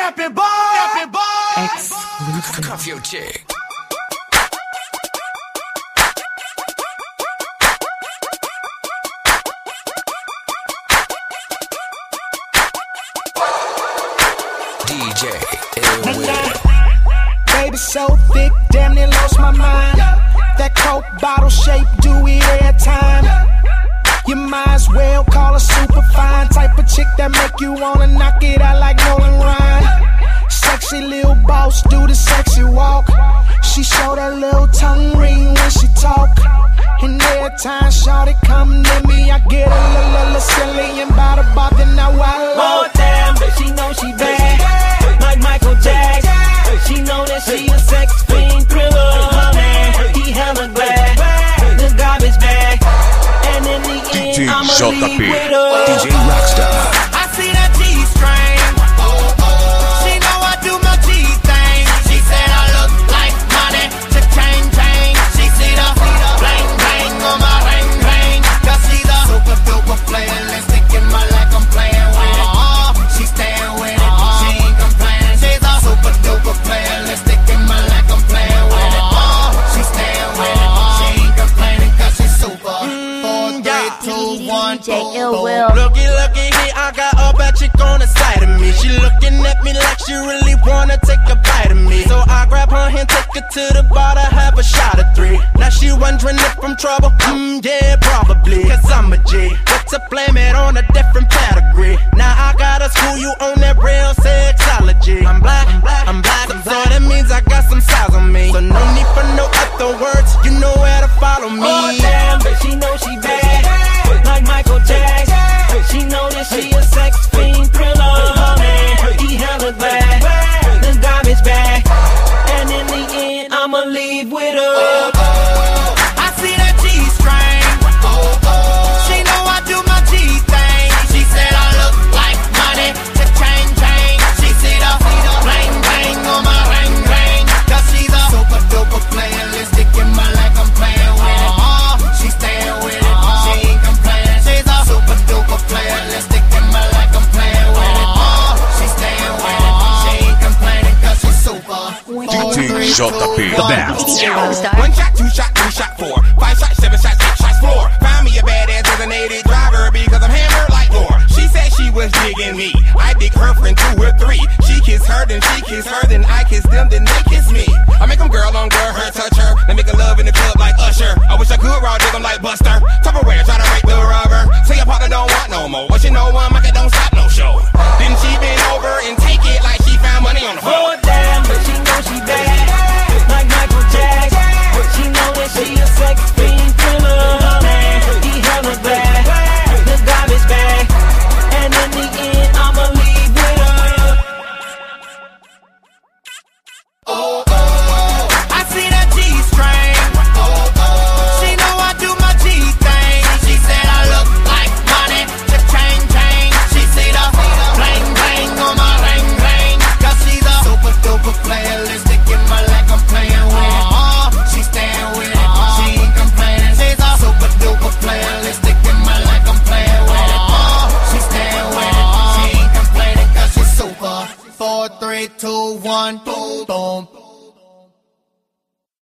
Yapping boy. Cuff your chick. DJ Baby so thick, damn near lost my mind. That Coke bottle shape, do it every time. You might as well call her super fine. Type of chick that make you wanna knock it out like Nolan Ryan. Sexy little boss, do the sexy walk. She show that little tongue ring when she talk. And every time shawty come near me, I get a little silly and by the bar, then I wild out. Oh damn, but she know she bad, like Michael Jackson. She know that she a sex fiend thriller. He hella glad, the garbage bag. And in the end, I'ma leave with her. DJ Rockstar. I see that G-string. She know I do my G-thing. She said I look like money. Cha-chang, chang. She see the bling, bling on my ring, ring. Cause she's a super duper player. Let's stick in my life, I'm playing with it. She staying with it. She ain't complaining. She's a super duper player. Let's stick in my life, I'm playing with it. She staying with it. She ain't complaining cause she's super. 4, 3, 2, 1, DJ Ill Will. Looky here, I got a bad chick on the side of me. She looking at me like she really wanna take a bite of me. So I grab her hand, take her to the bar to have a shot of 3. Now she wondering if I'm trouble. Yeah, probably, cause I'm a G. But to blame it on a different category. Now I gotta school you on that real sexology. I'm black, so that means I got some size on me. So no need for no other words, you know where to follow me. Oh damn, but she know she bad, like Michael Jackson. She know that she a sex fiend thriller. He hella glad, the garbage bag. And in the end, I'ma leave with her. I see that G-string. She know I do my G-thing. She said I look like money. Cha-chang, chang. She see the bling, bling on my ring, ring. Cause she's a super duper player. Let's stick in my life, I'm playing with it. She staying with it. She ain't complaining. She's a super duper player. Let's stick in my life, I'm playing with it. She staying with it. She ain't complaining cause she's super. DJ JP, the best. DJ Rockstar. 1 shot, 2 shot, 3 shot, 4, 5 shots, 7 shots, 8 shots, floor. Found me a badass designated driver because I'm hammered like Thor. She said she was digging me. I dig her friend 2 or 3. She kissed her, then she kissed her,